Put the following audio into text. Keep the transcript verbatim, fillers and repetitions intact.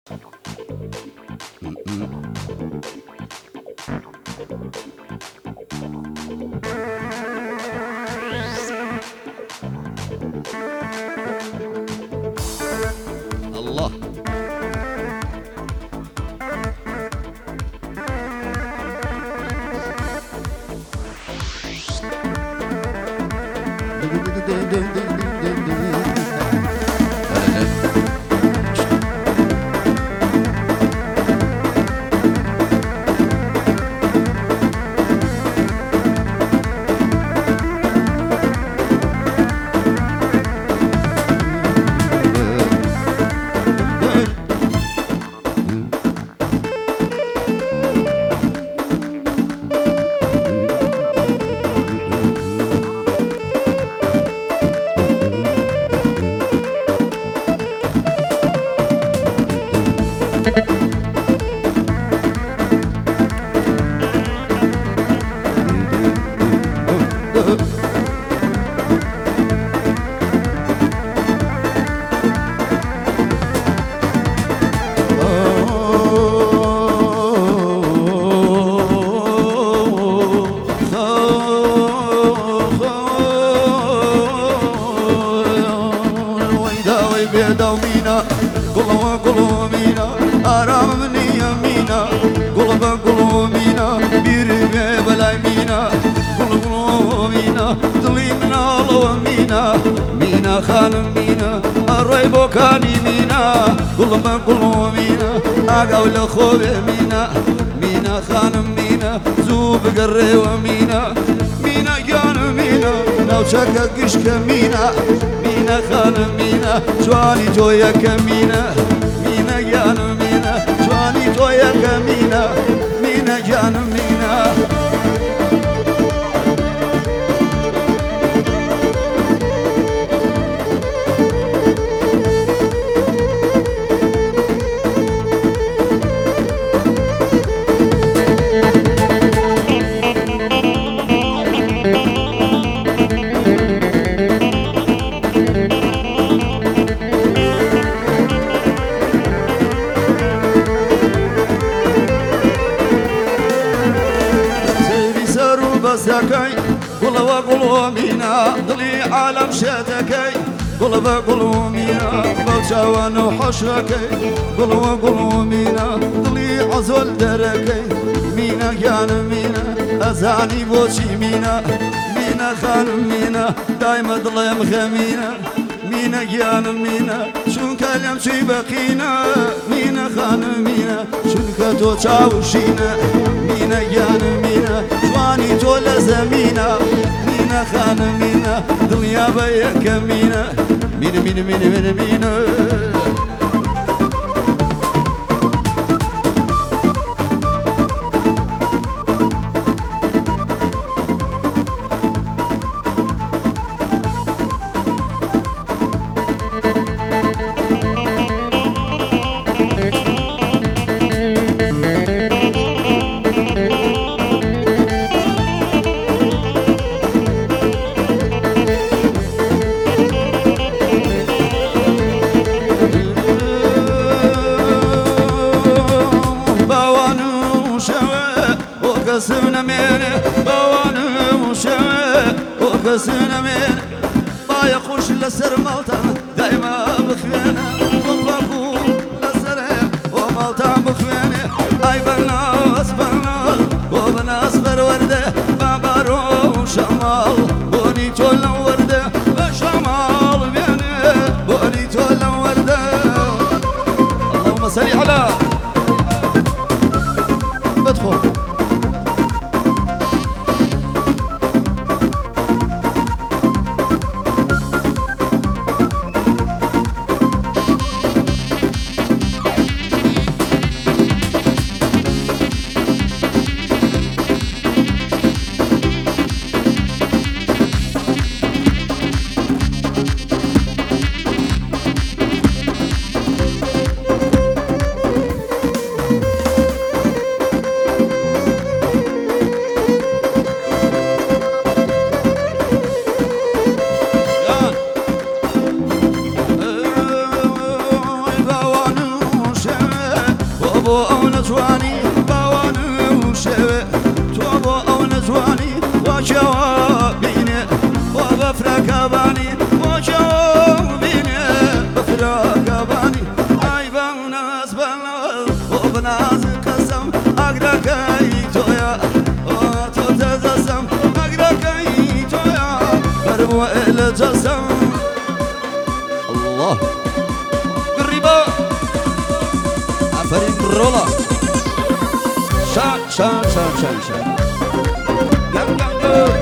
الله دومينا قلوب قلوبينا أرام مني يمينا قلوب قلوبينا بيرجع بلا يمينا قلوب قلوبينا ظلمنا الله مينا مينا خان مينا الريب كان مينا قلوب قلوبينا أقول خوب مينا مينا خان مينا زوب قري ومينا مينا جان مينا لو شككش كمينا مينا خان مينا جواني جويا كمينا مينا جان مينا جواني جويا كمينا مينا جان مينا بسكي قلب قلوبنا ضلي عالم شتكي قلب قلوبنا بلشوان وحشركي قلب قلوبنا ضلي عزل دركي مينا كان مينا أزاني بوشي مينا مينا خان مينا دايما ظلم خمينا مينا كان مينا شون كلام شي بقينا مينا خان مينا شون كتو تشاوشينا مينا كان مينا جواني جول زمينا مينا خان مينا دنيا بيك مينا مينا مينا مينا مينا مينا وكسرنا من بوانه وشوه وكسرنا من ما يخش لسر مالتا دايما بخيانة مطلقو لسر ومالتا بخيانة اي بناس بناس وبناس برورده بابارو شمال بوني جول ورده شمال بيانه بوني جول ورده اللهم صل على بدخل بو او نزواني باوان وشوي تو بو او نزواني وجوابيني وبفرك باني وجوابيني بفرك باني اي بناس بناس وبناس قسم اقركي تويا تو تزسم اقركي تويا بربو الجسم الله قريبا عفرين رولا شان شان شان شان شان قم قم قم